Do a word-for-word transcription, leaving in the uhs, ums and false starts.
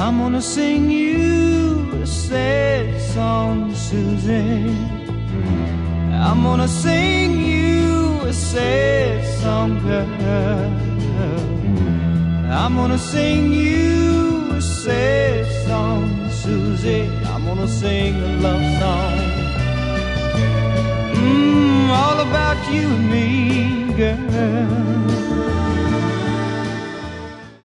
I'm gonna sing you a sad song, Susie. I'm gonna sing you a sad song, girl. I'm gonna sing you a sad song, Susie. I'm gonna sing a love song, mm, all about you and me, girl.